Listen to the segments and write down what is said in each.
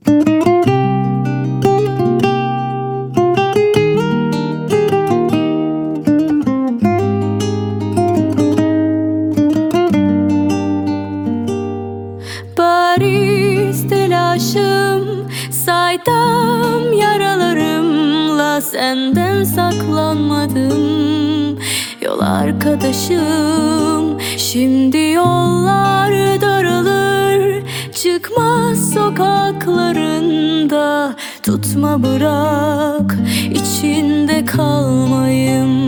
Bariz telaşım, saydam yaralarımla senden saklanmadım. Yol arkadaşım, şimdi yollar daralır, çıkmaz sokaklarında. Tutma bırak, içinde kalmayım.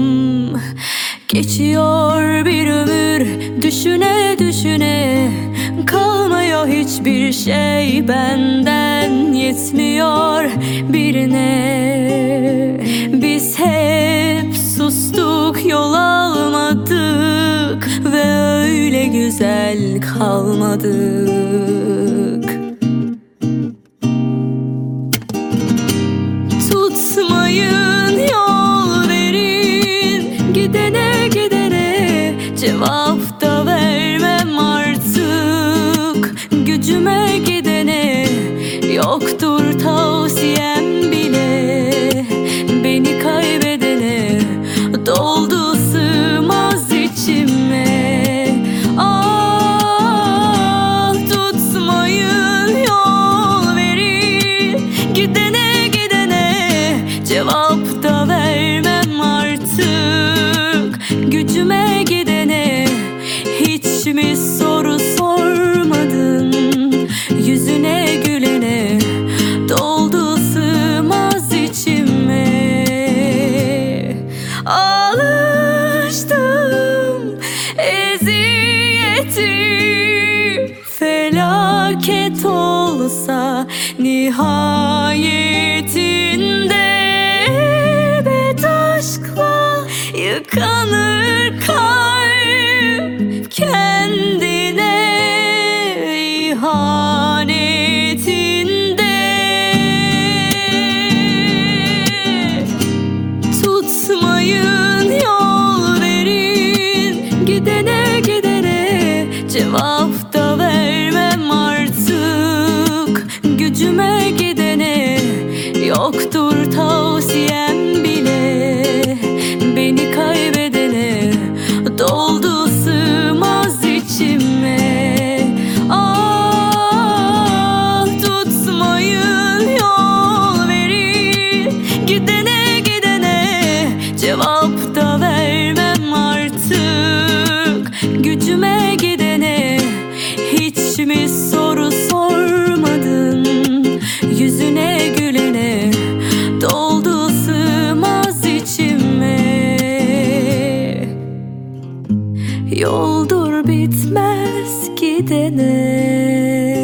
Geçiyor bir ömür, düşüne düşüne, kalmıyor hiçbir şey benden, yetmiyor birine. Biz hep sustuk, yol almadık ve öyle güzel kalmadık. Tutmayın, yol verin, gidene gidene cevap da vermem artık. Gücüme gidene yoktur tavsiyem bile, beni kaybedene doldu sığmaz içime. Ah, tutmayın, yol verin, gidene gidene cevap da vermem artık. Gücüme gidene hiç mi soru sormadın? Yüzüne gülene doldu sığmaz içime. Alıştım eziyeti, felaket olsa nihayetinde. Evet, aşkla yıkanır kalp, kendine ihanetinde. Tutmayın, yol verin, gidene gidene cevap da vermem artık. Gücüme gidene yoktur tavsiyem bile, beni kaybedene doldu sığmaz içime. Ah, tutmayın, yol verin, gidene gidene cevap da vermem artık. Gücüme gidene hiç mi soru sormadın? Yüzüne gülene doldu sığmaz içime. Yoldur bitmez gidene.